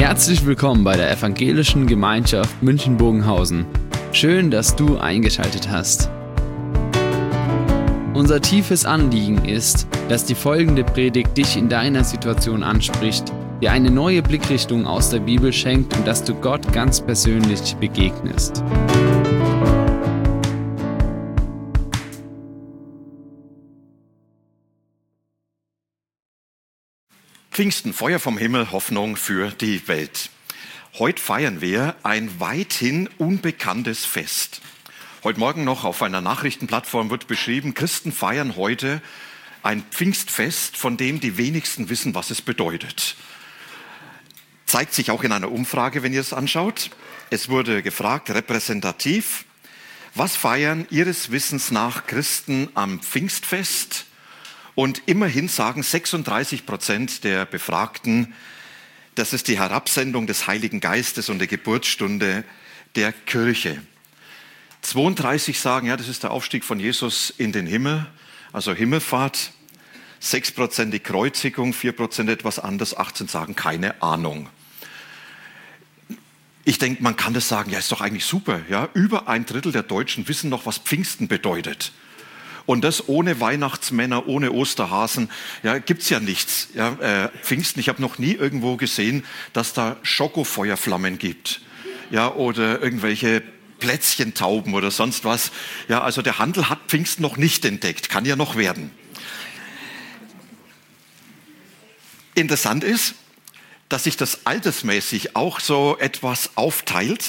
Herzlich willkommen bei der Evangelischen Gemeinschaft München-Bogenhausen. Schön, dass du eingeschaltet hast. Unser tiefes Anliegen ist, dass die folgende Predigt dich in deiner Situation anspricht, dir eine neue Blickrichtung aus der Bibel schenkt und dass du Gott ganz persönlich begegnest. Pfingsten, Feuer vom Himmel, Hoffnung für die Welt. Heute feiern wir ein weithin unbekanntes Fest. Heute Morgen noch auf einer Nachrichtenplattform wird beschrieben, Christen feiern heute ein Pfingstfest, von dem die wenigsten wissen, was es bedeutet. Zeigt sich auch in einer Umfrage, wenn ihr es anschaut. Es wurde gefragt, repräsentativ, was feiern Ihres Wissens nach Christen am Pfingstfest? Und immerhin sagen 36% der Befragten, das ist die Herabsendung des Heiligen Geistes und der Geburtsstunde der Kirche. 32 sagen, ja, das ist der Aufstieg von Jesus in den Himmel, also Himmelfahrt. 6% die Kreuzigung, 4% etwas anders, 18 sagen keine Ahnung. Ich denke, man kann das sagen, ja, ist doch eigentlich super. Ja? Über 1/3 der Deutschen wissen noch, was Pfingsten bedeutet. Und das ohne Weihnachtsmänner, ohne Osterhasen, ja, gibt's ja nichts. Ja, Pfingsten, ich habe noch nie irgendwo gesehen, dass da Schokofeuerflammen gibt, ja, oder irgendwelche Plätzchentauben oder sonst was. Ja, also der Handel hat Pfingsten noch nicht entdeckt, kann ja noch werden. Interessant ist, dass sich das altersmäßig auch so etwas aufteilt.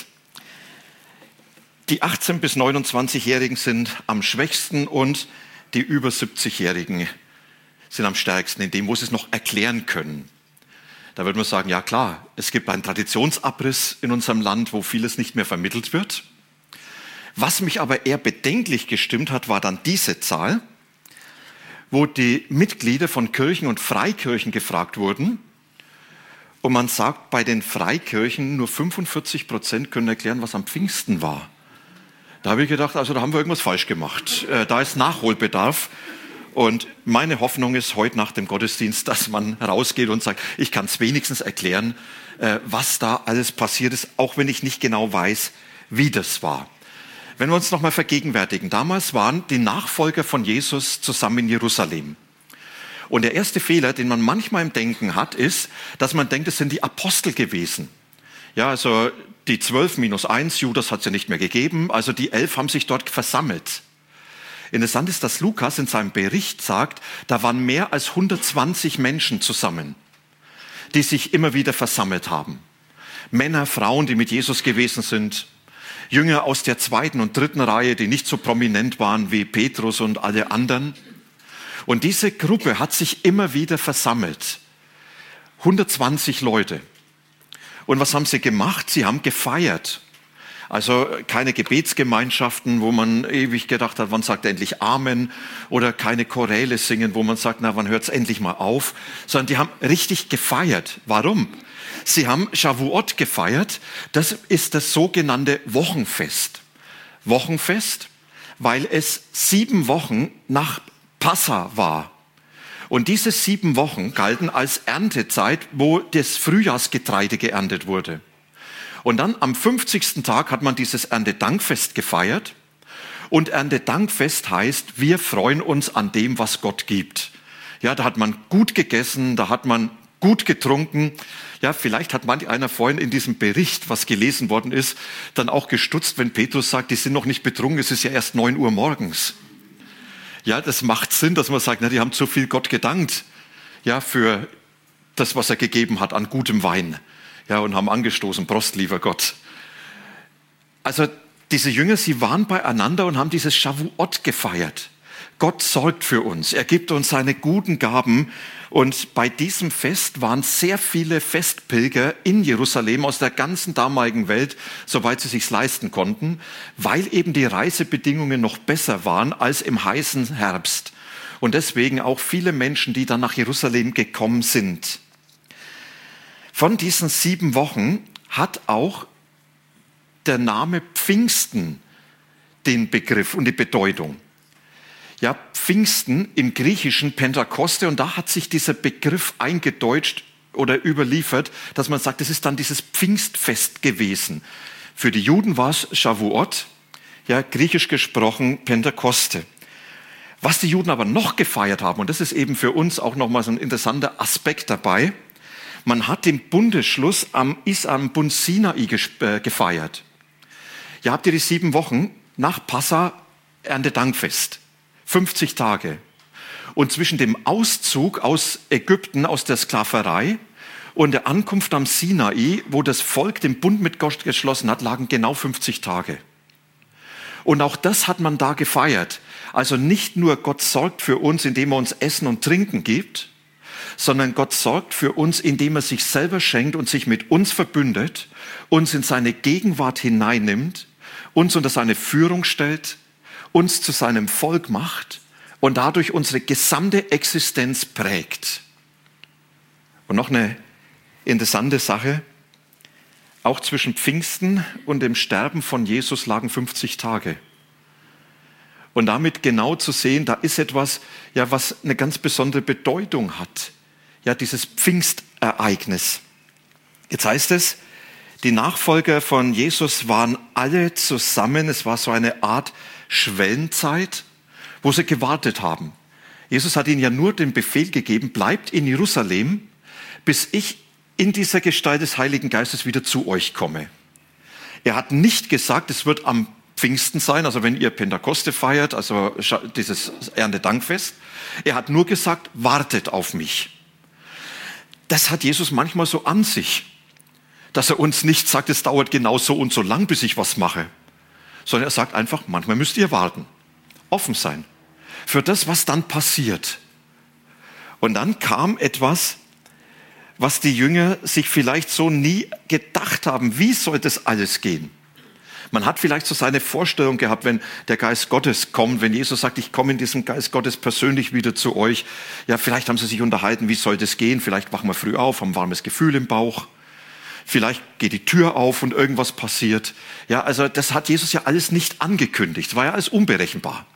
Die 18- bis 29-Jährigen sind am schwächsten und die über 70-Jährigen sind am stärksten, in dem, wo sie es noch erklären können. Da würde man sagen, ja klar, es gibt einen Traditionsabriss in unserem Land, wo vieles nicht mehr vermittelt wird. Was mich aber eher bedenklich gestimmt hat, war dann diese Zahl, wo die Mitglieder von Kirchen und Freikirchen gefragt wurden. Und man sagt, bei den Freikirchen nur 45% können erklären, was am Pfingsten war. Da habe ich gedacht, also da haben wir irgendwas falsch gemacht. Da ist Nachholbedarf. Und meine Hoffnung ist heute nach dem Gottesdienst, dass man rausgeht und sagt, ich kann es wenigstens erklären, was da alles passiert ist, auch wenn ich nicht genau weiß, wie das war. Wenn wir uns nochmal vergegenwärtigen, damals waren die Nachfolger von Jesus zusammen in Jerusalem. Und der erste Fehler, den man manchmal im Denken hat, ist, dass man denkt, es sind die Apostel gewesen. Ja, also die 12 minus 1, Judas hat es ja nicht mehr gegeben, also die 11 haben sich dort versammelt. Interessant ist, dass Lukas in seinem Bericht sagt, da waren mehr als 120 Menschen zusammen, die sich immer wieder versammelt haben. Männer, Frauen, die mit Jesus gewesen sind, Jünger aus der 2. und 3. Reihe, die nicht so prominent waren wie Petrus und alle anderen. Und diese Gruppe hat sich immer wieder versammelt. 120 Leute. Und was haben sie gemacht? Sie haben gefeiert. Also keine Gebetsgemeinschaften, wo man ewig gedacht hat, wann sagt er endlich Amen? Oder keine Choräle singen, wo man sagt, na, wann hört es endlich mal auf? Sondern die haben richtig gefeiert. Warum? Sie haben Shavuot gefeiert. Das ist das sogenannte Wochenfest. Wochenfest, weil es 7 Wochen nach Passa war. Und diese 7 Wochen galten als Erntezeit, wo das Frühjahrsgetreide geerntet wurde. Und dann am 50. Tag hat man dieses Erntedankfest gefeiert. Und Erntedankfest heißt, wir freuen uns an dem, was Gott gibt. Ja, da hat man gut gegessen, da hat man gut getrunken. Ja, vielleicht hat manch einer vorhin in diesem Bericht, was gelesen worden ist, dann auch gestutzt, wenn Petrus sagt, die sind noch nicht betrunken, es ist ja erst 9 Uhr morgens. Ja, das macht Sinn, dass man sagt, na, die haben zu viel Gott gedankt, ja, für das, was er gegeben hat an gutem Wein. Ja, und haben angestoßen, Prost, lieber Gott. Also, diese Jünger, sie waren beieinander und haben dieses Shavuot gefeiert. Gott sorgt für uns. Er gibt uns seine guten Gaben. Und bei diesem Fest waren sehr viele Festpilger in Jerusalem aus der ganzen damaligen Welt, soweit sie sich's leisten konnten, weil eben die Reisebedingungen noch besser waren als im heißen Herbst. Und deswegen auch viele Menschen, die dann nach Jerusalem gekommen sind. Von diesen 7 Wochen hat auch der Name Pfingsten den Begriff und die Bedeutung. Ja, Pfingsten im Griechischen Pentakoste, und da hat sich dieser Begriff eingedeutscht oder überliefert, dass man sagt, es ist dann dieses Pfingstfest gewesen. Für die Juden war es Shavuot, ja, griechisch gesprochen Pentekoste. Was die Juden aber noch gefeiert haben, und das ist eben für uns auch nochmal so ein interessanter Aspekt dabei, man hat den Bundesschluss am Bund Sinai gefeiert. Ja, habt ihr die 7 Wochen nach Passa Erntedankfest, 50 Tage. Und zwischen dem Auszug aus Ägypten, aus der Sklaverei und der Ankunft am Sinai, wo das Volk den Bund mit Gott geschlossen hat, lagen genau 50 Tage. Und auch das hat man da gefeiert. Also nicht nur Gott sorgt für uns, indem er uns Essen und Trinken gibt, sondern Gott sorgt für uns, indem er sich selber schenkt und sich mit uns verbündet, uns in seine Gegenwart hineinnimmt, uns unter seine Führung stellt, uns zu seinem Volk macht und dadurch unsere gesamte Existenz prägt. Und noch eine interessante Sache, auch zwischen Pfingsten und dem Sterben von Jesus lagen 50 Tage. Und damit genau zu sehen, da ist etwas, ja, was eine ganz besondere Bedeutung hat. Ja, dieses Pfingstereignis. Jetzt heißt es, die Nachfolger von Jesus waren alle zusammen. Es war so eine Art Schwellenzeit, wo sie gewartet haben. Jesus hat ihnen ja nur den Befehl gegeben, bleibt in Jerusalem, bis ich in dieser Gestalt des Heiligen Geistes wieder zu euch komme. Er hat nicht gesagt, es wird am Pfingsten sein, also wenn ihr Pentekoste feiert, also dieses Erntedankfest. Er hat nur gesagt, wartet auf mich. Das hat Jesus manchmal so an sich, dass er uns nicht sagt, es dauert genau so und so lang, bis ich was mache, sondern er sagt einfach, manchmal müsst ihr warten, offen sein für das, was dann passiert. Und dann kam etwas, was die Jünger sich vielleicht so nie gedacht haben. Wie soll das alles gehen? Man hat vielleicht so seine Vorstellung gehabt, wenn der Geist Gottes kommt, wenn Jesus sagt, ich komme in diesem Geist Gottes persönlich wieder zu euch. Ja, vielleicht haben sie sich unterhalten, wie soll das gehen? Vielleicht wachen wir früh auf, haben ein warmes Gefühl im Bauch. Vielleicht geht die Tür auf und irgendwas passiert. Ja, also das hat Jesus ja alles nicht angekündigt. Es war ja alles unberechenbar.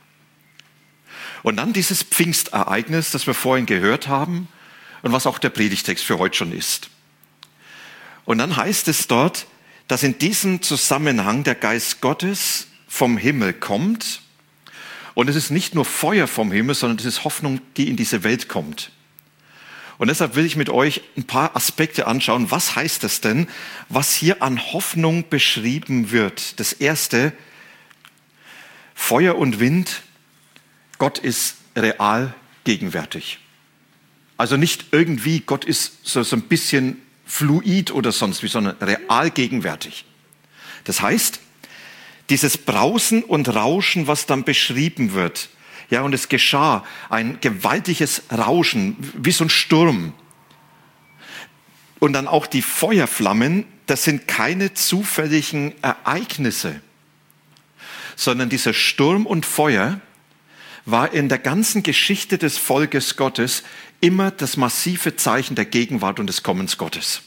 Und dann dieses Pfingstereignis, das wir vorhin gehört haben, und was auch der Predigtext für heute schon ist. Und dann heißt es dort, dass in diesem Zusammenhang der Geist Gottes vom Himmel kommt. Und es ist nicht nur Feuer vom Himmel, sondern es ist Hoffnung, die in diese Welt kommt. Und deshalb will ich mit euch ein paar Aspekte anschauen. Was heißt das denn, was hier an Hoffnung beschrieben wird? Das erste, Feuer und Wind, Gott ist real gegenwärtig. Also nicht irgendwie, Gott ist so ein bisschen fluid oder sonst wie, sondern real gegenwärtig. Das heißt, dieses Brausen und Rauschen, was dann beschrieben wird, ja, und es geschah ein gewaltiges Rauschen, wie so ein Sturm. Und dann auch die Feuerflammen, das sind keine zufälligen Ereignisse, sondern dieser Sturm und Feuer war in der ganzen Geschichte des Volkes Gottes immer das massive Zeichen der Gegenwart und des Kommens Gottes.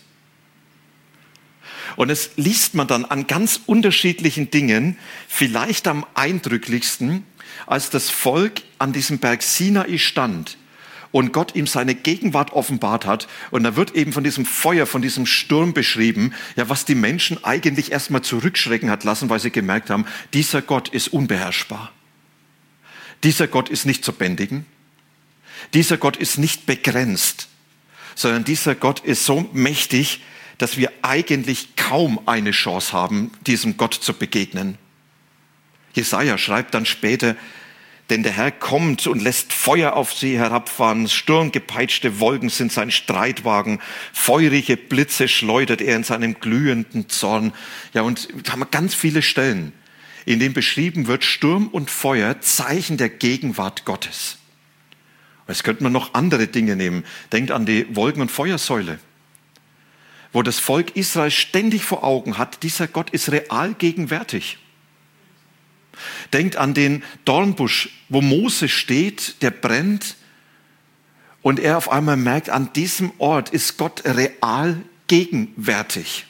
Und es liest man dann an ganz unterschiedlichen Dingen, vielleicht am eindrücklichsten, als das Volk an diesem Berg Sinai stand und Gott ihm seine Gegenwart offenbart hat. Und da wird eben von diesem Feuer, von diesem Sturm beschrieben, ja, was die Menschen eigentlich erstmal zurückschrecken hat lassen, weil sie gemerkt haben, dieser Gott ist unbeherrschbar. Dieser Gott ist nicht zu bändigen. Dieser Gott ist nicht begrenzt, sondern dieser Gott ist so mächtig, dass wir eigentlich kaum eine Chance haben, diesem Gott zu begegnen. Jesaja schreibt dann später, denn der Herr kommt und lässt Feuer auf sie herabfahren, sturmgepeitschte Wolken sind sein Streitwagen, feurige Blitze schleudert er in seinem glühenden Zorn. Ja, und da haben wir ganz viele Stellen, in denen beschrieben wird, Sturm und Feuer, Zeichen der Gegenwart Gottes. Jetzt könnte man noch andere Dinge nehmen. Denkt an die Wolken- und Feuersäule, wo das Volk Israel ständig vor Augen hat, dieser Gott ist real gegenwärtig. Denkt an den Dornbusch, wo Mose steht, der brennt und er auf einmal merkt, an diesem Ort ist Gott real gegenwärtig.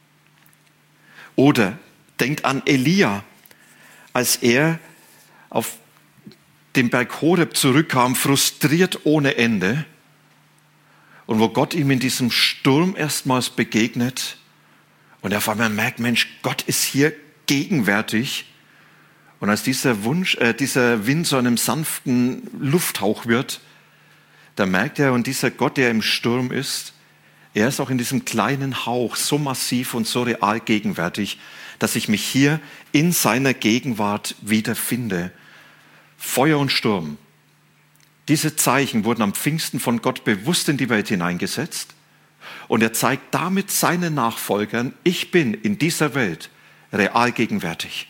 Oder denkt an Elia, als er auf dem Berg Horeb zurückkam, frustriert ohne Ende und wo Gott ihm in diesem Sturm erstmals begegnet und er auf einmal merkt, Mensch, Gott ist hier gegenwärtig. Und als dieser Wind zu einem sanften Lufthauch wird, da merkt er, und dieser Gott, der im Sturm ist, er ist auch in diesem kleinen Hauch so massiv und so real gegenwärtig, dass ich mich hier in seiner Gegenwart wiederfinde. Feuer und Sturm. Diese Zeichen wurden am Pfingsten von Gott bewusst in die Welt hineingesetzt. Und er zeigt damit seinen Nachfolgern, ich bin in dieser Welt real gegenwärtig.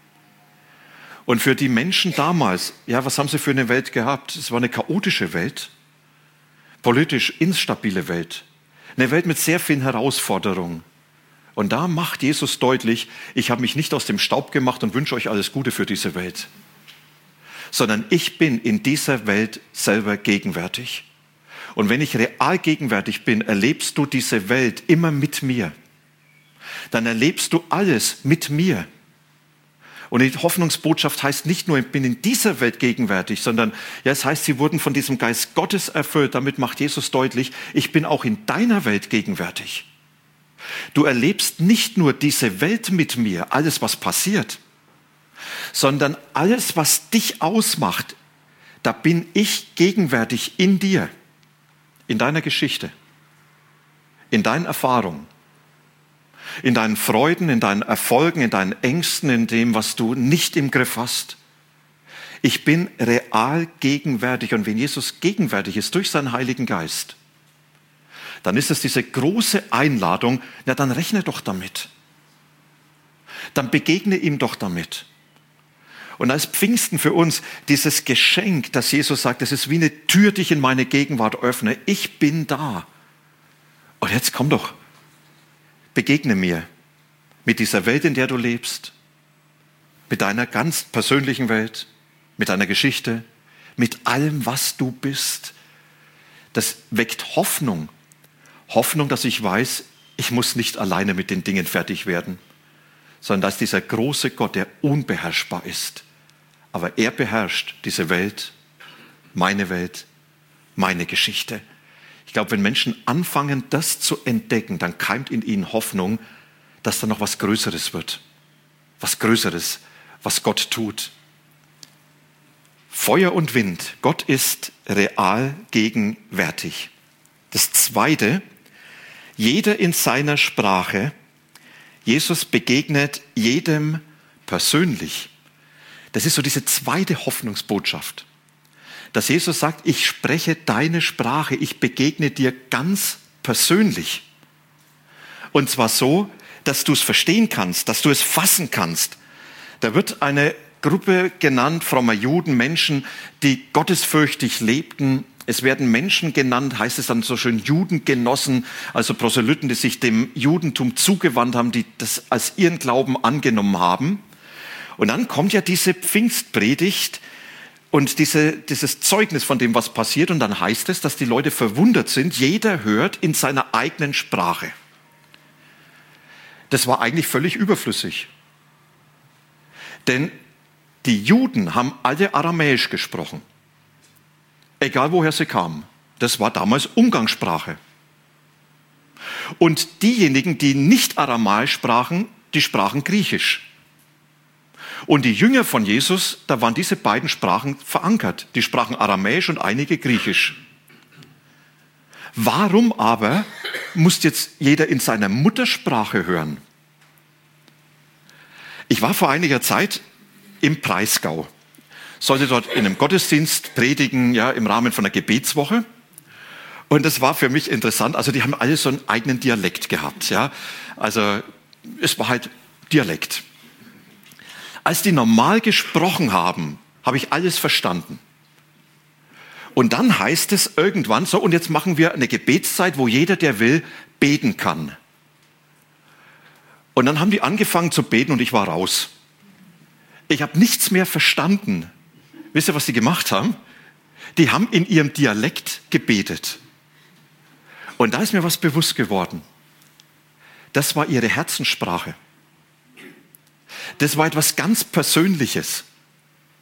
Und für die Menschen damals, ja, was haben sie für eine Welt gehabt? Es war eine chaotische Welt, politisch instabile Welt, eine Welt mit sehr vielen Herausforderungen. Und da macht Jesus deutlich, ich habe mich nicht aus dem Staub gemacht und wünsche euch alles Gute für diese Welt, sondern ich bin in dieser Welt selber gegenwärtig. Und wenn ich real gegenwärtig bin, erlebst du diese Welt immer mit mir. Dann erlebst du alles mit mir. Und die Hoffnungsbotschaft heißt nicht nur, ich bin in dieser Welt gegenwärtig, sondern ja, es heißt, sie wurden von diesem Geist Gottes erfüllt. Damit macht Jesus deutlich, ich bin auch in deiner Welt gegenwärtig. Du erlebst nicht nur diese Welt mit mir, alles was passiert, sondern alles, was dich ausmacht, da bin ich gegenwärtig in dir, in deiner Geschichte, in deinen Erfahrungen, in deinen Freuden, in deinen Erfolgen, in deinen Ängsten, in dem, was du nicht im Griff hast. Ich bin real gegenwärtig. Und wenn Jesus gegenwärtig ist durch seinen Heiligen Geist, dann ist es diese große Einladung, ja, dann rechne doch damit. Dann begegne ihm doch damit. Und als Pfingsten für uns dieses Geschenk, dass Jesus sagt, es ist wie eine Tür, die ich in meine Gegenwart öffne. Ich bin da. Und jetzt komm doch. Begegne mir mit dieser Welt, in der du lebst, mit deiner ganz persönlichen Welt, mit deiner Geschichte, mit allem, was du bist. Das weckt Hoffnung. Hoffnung, dass ich weiß, ich muss nicht alleine mit den Dingen fertig werden, sondern dass dieser große Gott, der unbeherrschbar ist, aber er beherrscht diese Welt, meine Geschichte. Ich glaube, wenn Menschen anfangen, das zu entdecken, dann keimt in ihnen Hoffnung, dass da noch was Größeres wird. Was Größeres, was Gott tut. Feuer und Wind. Gott ist real gegenwärtig. Das Zweite, jeder in seiner Sprache. Jesus begegnet jedem persönlich. Das ist so diese zweite Hoffnungsbotschaft. Dass Jesus sagt, ich spreche deine Sprache, ich begegne dir ganz persönlich. Und zwar so, dass du es verstehen kannst, dass du es fassen kannst. Da wird eine Gruppe genannt, frommer Juden, Menschen, die gottesfürchtig lebten. Es werden Menschen genannt, heißt es dann so schön, Judengenossen, also Proselyten, die sich dem Judentum zugewandt haben, die das als ihren Glauben angenommen haben. Und dann kommt ja diese Pfingstpredigt, und dieses Zeugnis von dem, was passiert, und dann heißt es, dass die Leute verwundert sind. Jeder hört in seiner eigenen Sprache. Das war eigentlich völlig überflüssig. Denn die Juden haben alle Aramäisch gesprochen. Egal woher sie kamen. Das war damals Umgangssprache. Und diejenigen, die nicht Aramäisch sprachen, die sprachen Griechisch. Und die Jünger von Jesus, da waren diese beiden Sprachen verankert. Die sprachen Aramäisch und einige Griechisch. Warum aber muss jetzt jeder in seiner Muttersprache hören? Ich war vor einiger Zeit im Breisgau. Sollte dort in einem Gottesdienst predigen, ja, im Rahmen von einer Gebetswoche. Und das war für mich interessant. Also die haben alle so einen eigenen Dialekt gehabt. Ja. Also es war halt Dialekt. Als die normal gesprochen haben, habe ich alles verstanden. Und dann heißt es irgendwann so, und jetzt machen wir eine Gebetszeit, wo jeder, der will, beten kann. Und dann haben die angefangen zu beten und ich war raus. Ich habe nichts mehr verstanden. Wisst ihr, was die gemacht haben? Die haben in ihrem Dialekt gebetet. Und da ist mir was bewusst geworden. Das war ihre Herzenssprache. Das war etwas ganz Persönliches.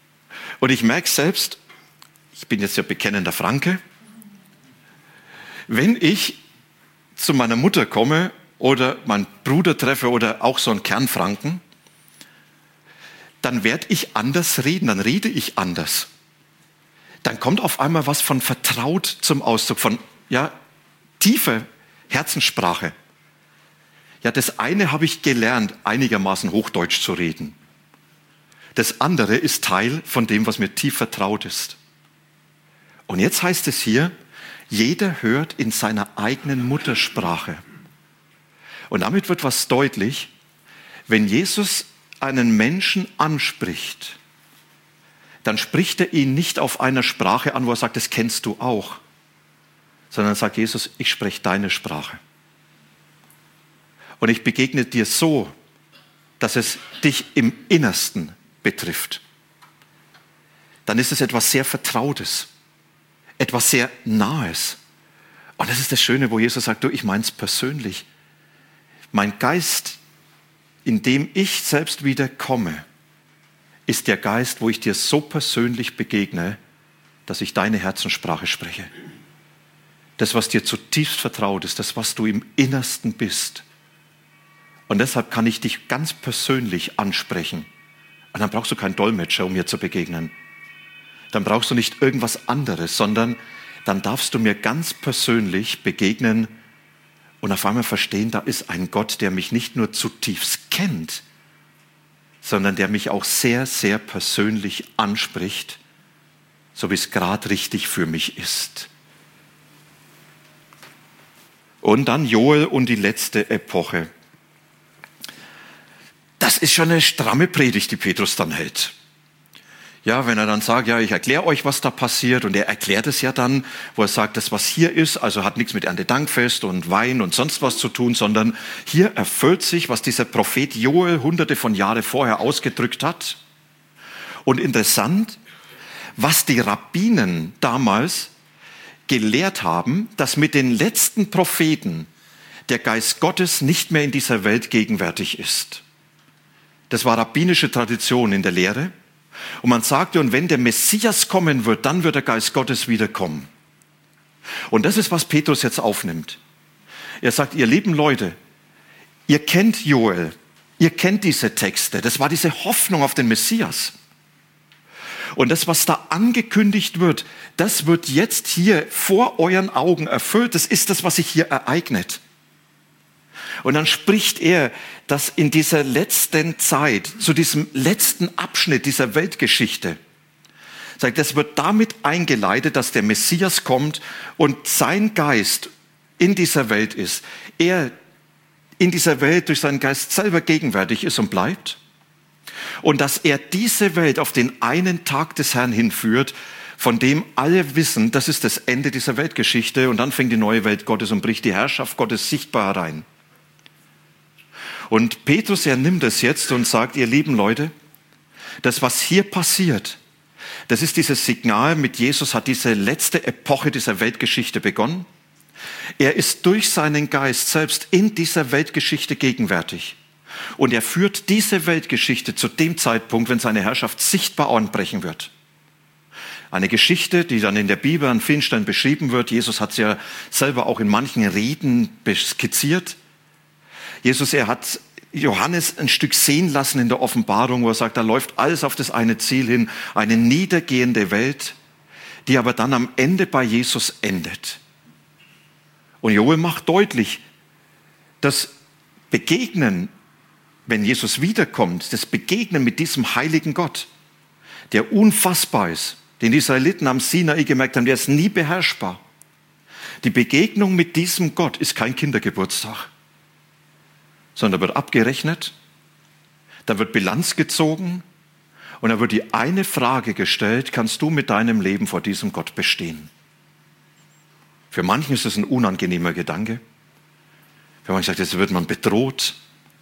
Und ich merke selbst, ich bin jetzt ja bekennender Franke, Wenn ich zu meiner Mutter komme oder meinen Bruder treffe oder auch so einen Kernfranken, dann werde ich anders reden, dann rede ich anders. Dann kommt auf einmal was von vertraut zum Ausdruck, von tiefer Herzenssprache. Ja, das eine habe ich gelernt, einigermaßen Hochdeutsch zu reden. Das andere ist Teil von dem, was mir tief vertraut ist. Und jetzt heißt es hier, jeder hört in seiner eigenen Muttersprache. Und damit wird was deutlich, wenn Jesus einen Menschen anspricht, dann spricht er ihn nicht auf einer Sprache an, wo er sagt, das kennst du auch, sondern sagt Jesus, ich spreche deine Sprache. Und ich begegne dir so, dass es dich im Innersten betrifft. Dann ist es etwas sehr Vertrautes, etwas sehr Nahes. Und das ist das Schöne, wo Jesus sagt, du, ich meine es persönlich. Mein Geist, in dem ich selbst wieder komme, ist der Geist, wo ich dir so persönlich begegne, dass ich deine Herzenssprache spreche. Das, was dir zutiefst vertraut ist, das, was du im Innersten bist. Und deshalb kann ich dich ganz persönlich ansprechen. Und dann brauchst du keinen Dolmetscher, um mir zu begegnen. Dann brauchst du nicht irgendwas anderes, sondern dann darfst du mir ganz persönlich begegnen und auf einmal verstehen, da ist ein Gott, der mich nicht nur zutiefst kennt, sondern der mich auch sehr, sehr persönlich anspricht, so wie es gerade richtig für mich ist. Und dann Joel und die letzte Epoche. Das ist schon eine stramme Predigt, die Petrus dann hält. Ja, wenn er dann sagt, ja, ich erkläre euch, was da passiert, und er erklärt es ja dann, wo er sagt, das, was hier ist, also hat nichts mit Erntedankfest und Wein und sonst was zu tun, sondern hier erfüllt sich, was dieser Prophet Joel hunderte von Jahren vorher ausgedrückt hat. Und interessant, was die Rabbinen damals gelehrt haben, dass mit den letzten Propheten der Geist Gottes nicht mehr in dieser Welt gegenwärtig ist. Das war rabbinische Tradition in der Lehre. Und man sagte, und wenn der Messias kommen wird, dann wird der Geist Gottes wiederkommen. Und das ist, was Petrus jetzt aufnimmt. Er sagt, ihr lieben Leute, ihr kennt Joel, ihr kennt diese Texte. Das war diese Hoffnung auf den Messias. Und das, was da angekündigt wird, das wird jetzt hier vor euren Augen erfüllt. Das ist das, was sich hier ereignet. Und dann spricht er, dass in dieser letzten Zeit, zu diesem letzten Abschnitt dieser Weltgeschichte, sagt, das wird damit eingeleitet, dass der Messias kommt und sein Geist in dieser Welt ist. Er in dieser Welt durch seinen Geist selber gegenwärtig ist und bleibt. Und dass er diese Welt auf den einen Tag des Herrn hinführt, von dem alle wissen, das ist das Ende dieser Weltgeschichte. Und dann fängt die neue Welt Gottes und bricht die Herrschaft Gottes sichtbar herein. Und Petrus, er nimmt es jetzt und sagt, ihr lieben Leute, das, was hier passiert, das ist dieses Signal, mit Jesus hat diese letzte Epoche dieser Weltgeschichte begonnen. Er ist durch seinen Geist selbst in dieser Weltgeschichte gegenwärtig. Und er führt diese Weltgeschichte zu dem Zeitpunkt, wenn seine Herrschaft sichtbar anbrechen wird. Eine Geschichte, die dann in der Bibel an vielen Stellen beschrieben wird. Jesus hat es ja selber auch in manchen Reden skizziert. Jesus, er hat Johannes ein Stück sehen lassen in der Offenbarung, wo er sagt, da läuft alles auf das eine Ziel hin, eine niedergehende Welt, die aber dann am Ende bei Jesus endet. Und Joel macht deutlich, das Begegnen, wenn Jesus wiederkommt, das Begegnen mit diesem heiligen Gott, der unfassbar ist, den die Israeliten am Sinai gemerkt haben, der ist nie beherrschbar. Die Begegnung mit diesem Gott ist kein Kindergeburtstag, sondern da wird abgerechnet, da wird Bilanz gezogen und da wird die eine Frage gestellt, kannst du mit deinem Leben vor diesem Gott bestehen? Für manchen ist das ein unangenehmer Gedanke. Für manche sagt, jetzt wird man bedroht.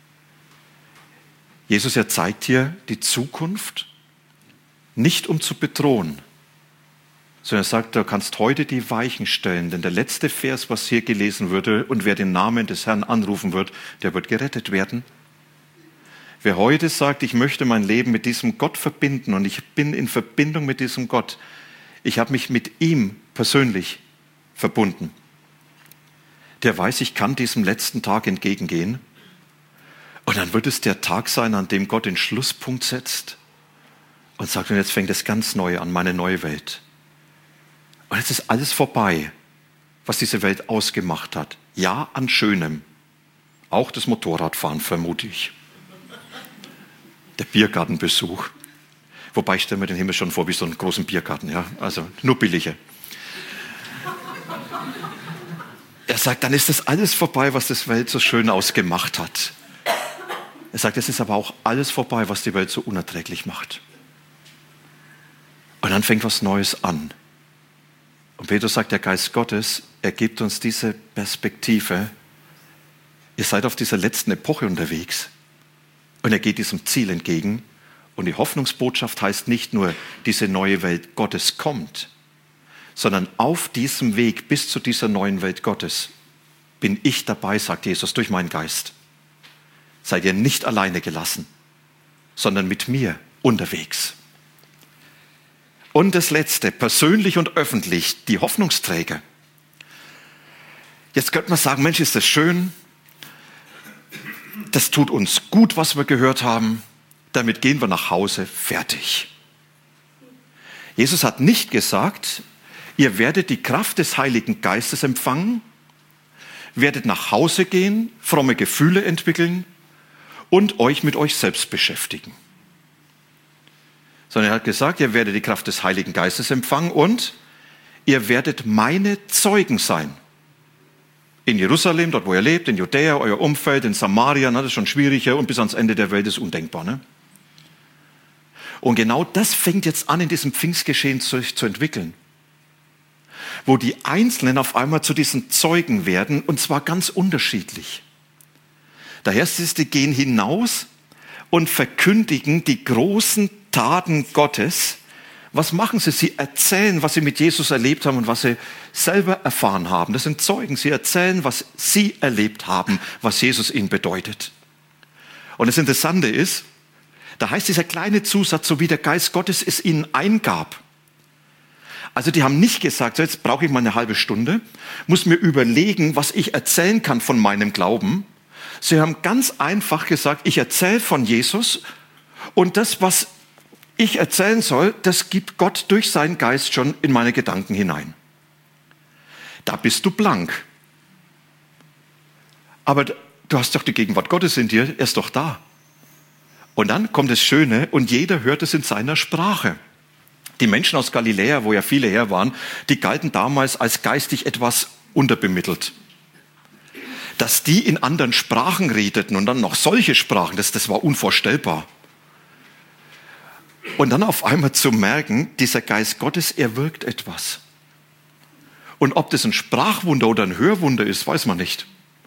Jesus, er zeigt hier die Zukunft, nicht um zu bedrohen, sondern er sagt, du kannst heute die Weichen stellen, denn der letzte Vers, was hier gelesen würde, und wer den Namen des Herrn anrufen wird, der wird gerettet werden. Wer heute sagt, ich möchte mein Leben mit diesem Gott verbinden und ich bin in Verbindung mit diesem Gott, ich habe mich mit ihm persönlich verbunden, der weiß, ich kann diesem letzten Tag entgegengehen. Und dann wird es der Tag sein, an dem Gott den Schlusspunkt setzt und sagt, und jetzt fängt es ganz neu an, meine neue Welt. Und jetzt ist alles vorbei, was diese Welt ausgemacht hat. Ja, an Schönem. Auch das Motorradfahren, vermute ich. Der Biergartenbesuch. Wobei, ich stelle mir den Himmel schon vor wie so einen großen Biergarten. Ja? Also nur billige. Er sagt, dann ist das alles vorbei, was das Welt so schön ausgemacht hat. Er sagt, es ist aber auch alles vorbei, was die Welt so unerträglich macht. Und dann fängt was Neues an. Und Petrus sagt, der Geist Gottes, er gibt uns diese Perspektive. Ihr seid auf dieser letzten Epoche unterwegs. Und er geht diesem Ziel entgegen. Und die Hoffnungsbotschaft heißt nicht nur, diese neue Welt Gottes kommt, sondern auf diesem Weg bis zu dieser neuen Welt Gottes bin ich dabei, sagt Jesus, durch meinen Geist. Seid ihr nicht alleine gelassen, sondern mit mir unterwegs. Und das Letzte, persönlich und öffentlich, die Hoffnungsträger. Jetzt könnte man sagen, Mensch, ist das schön, das tut uns gut, was wir gehört haben, damit gehen wir nach Hause, fertig. Jesus hat nicht gesagt, ihr werdet die Kraft des Heiligen Geistes empfangen, werdet nach Hause gehen, fromme Gefühle entwickeln und euch mit euch selbst beschäftigen. Sondern er hat gesagt, ihr werdet die Kraft des Heiligen Geistes empfangen und ihr werdet meine Zeugen sein. In Jerusalem, dort wo ihr lebt, in Judäa, euer Umfeld, in Samaria, das ist schon schwieriger und bis ans Ende der Welt ist undenkbar. Ne? Und genau das fängt jetzt an, in diesem Pfingstgeschehen zu entwickeln. Wo die Einzelnen auf einmal zu diesen Zeugen werden, und zwar ganz unterschiedlich. Der erste ist, die gehen hinaus und verkündigen die großen Taten Gottes. Was machen sie? Sie erzählen, was sie mit Jesus erlebt haben und was sie selber erfahren haben. Das sind Zeugen. Sie erzählen, was sie erlebt haben, was Jesus ihnen bedeutet. Und das Interessante ist, da heißt dieser kleine Zusatz, so wie der Geist Gottes es ihnen eingab. Also die haben nicht gesagt, so jetzt brauche ich mal eine halbe Stunde, muss mir überlegen, was ich erzählen kann von meinem Glauben. Sie haben ganz einfach gesagt, ich erzähle von Jesus und das, was ich erzählen soll, das gibt Gott durch seinen Geist schon in meine Gedanken hinein. Da bist du blank. Aber du hast doch die Gegenwart Gottes in dir, er ist doch da. Und dann kommt das Schöne und jeder hört es in seiner Sprache. Die Menschen aus Galiläa, wo ja viele her waren, die galten damals als geistig etwas unterbemittelt. Dass die in anderen Sprachen redeten und dann noch solche Sprachen, das war unvorstellbar. Und dann auf einmal zu merken, dieser Geist Gottes, er wirkt etwas. Und ob das ein Sprachwunder oder ein Hörwunder ist, weiß man nicht.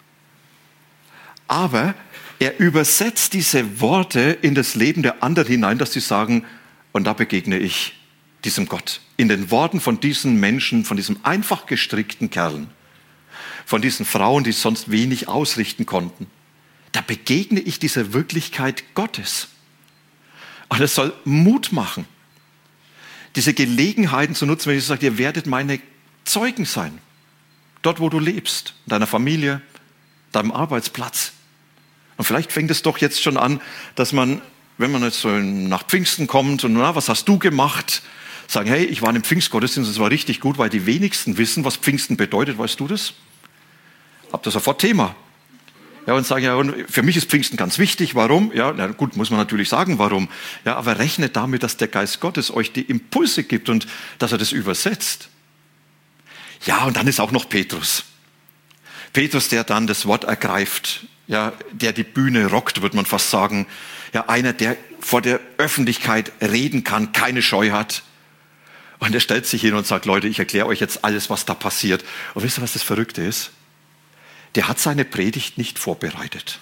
Aber er übersetzt diese Worte in das Leben der anderen hinein, dass sie sagen, und da begegne ich diesem Gott. In den Worten von diesen Menschen, von diesem einfach gestrickten Kerlen, von diesen Frauen, die sonst wenig ausrichten konnten. Da begegne ich dieser Wirklichkeit Gottes. Und es soll Mut machen, diese Gelegenheiten zu nutzen, wenn Jesus sagt, ihr werdet meine Zeugen sein. Dort, wo du lebst, in deiner Familie, deinem Arbeitsplatz. Und vielleicht fängt es doch jetzt schon an, dass man, wenn man jetzt so nach Pfingsten kommt und na, was hast du gemacht? Sagen, hey, ich war in einem Pfingstgottesdienst, das war richtig gut, weil die wenigsten wissen, was Pfingsten bedeutet. Weißt du das? Habt ihr sofort Thema. Ja, und sagen, ja, und für mich ist Pfingsten ganz wichtig. Warum? Ja, na gut, muss man natürlich sagen, warum. Ja, aber rechnet damit, dass der Geist Gottes euch die Impulse gibt und dass er das übersetzt. Ja, und dann ist auch noch Petrus. Petrus, der dann das Wort ergreift, ja, der die Bühne rockt, würde man fast sagen. Ja, einer, der vor der Öffentlichkeit reden kann, keine Scheu hat. Und er stellt sich hin und sagt, Leute, ich erkläre euch jetzt alles, was da passiert. Und wisst ihr, was das Verrückte ist? Der hat seine Predigt nicht vorbereitet.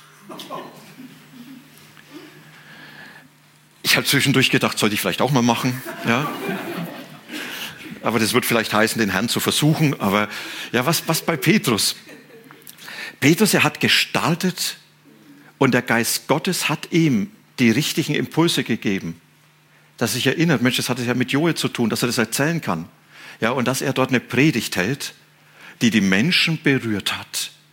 Ich habe zwischendurch gedacht, sollte ich vielleicht auch mal machen. Ja? Aber das wird vielleicht heißen, den Herrn zu versuchen. Aber ja, was bei Petrus? Petrus, er hat gestartet und der Geist Gottes hat ihm die richtigen Impulse gegeben. Dass er sich erinnert, Mensch, das hat es ja mit Joel zu tun, dass er das erzählen kann. Ja, und dass er dort eine Predigt hält, die die Menschen berührt hat.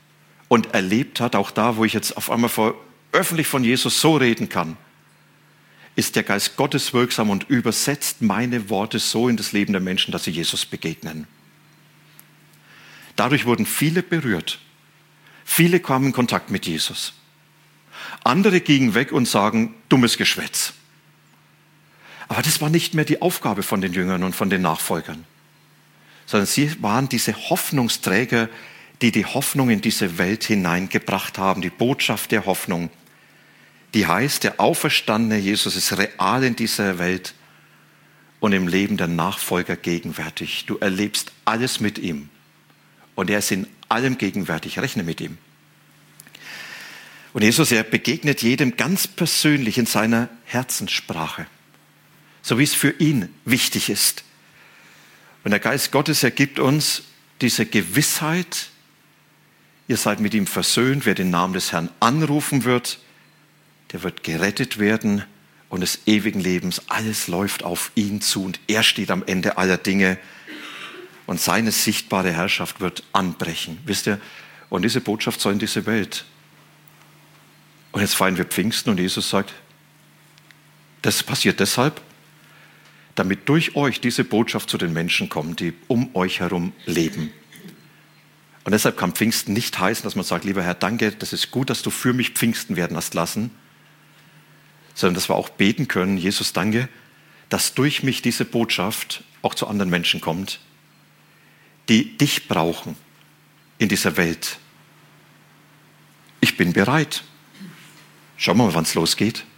und erlebt hat, auch da, wo ich jetzt auf einmal öffentlich von Jesus so reden kann, ist der Geist Gottes wirksam und übersetzt meine Worte so in das Leben der Menschen, dass sie Jesus begegnen. Dadurch wurden viele berührt. Viele kamen in Kontakt mit Jesus. Andere gingen weg und sagen, dummes Geschwätz. Aber das war nicht mehr die Aufgabe von den Jüngern und von den Nachfolgern, sondern sie waren diese Hoffnungsträger, die die Hoffnung in diese Welt hineingebracht haben, die Botschaft der Hoffnung, die heißt, der auferstandene Jesus ist real in dieser Welt und im Leben der Nachfolger gegenwärtig. Du erlebst alles mit ihm und er ist in allem gegenwärtig. Rechne mit ihm. Und Jesus, er begegnet jedem ganz persönlich in seiner Herzenssprache, so wie es für ihn wichtig ist. Und der Geist Gottes, er gibt uns diese Gewissheit, ihr seid mit ihm versöhnt, wer den Namen des Herrn anrufen wird, der wird gerettet werden und des ewigen Lebens. Alles läuft auf ihn zu und er steht am Ende aller Dinge und seine sichtbare Herrschaft wird anbrechen. Wisst ihr, und diese Botschaft soll in diese Welt. Und jetzt feiern wir Pfingsten und Jesus sagt, das passiert deshalb, damit durch euch diese Botschaft zu den Menschen kommt, die um euch herum leben. Und deshalb kann Pfingsten nicht heißen, dass man sagt, lieber Herr, danke, das ist gut, dass du für mich Pfingsten werden hast lassen, sondern dass wir auch beten können, Jesus, danke, dass durch mich diese Botschaft auch zu anderen Menschen kommt, die dich brauchen in dieser Welt. Ich bin bereit. Schauen wir mal, wann es losgeht.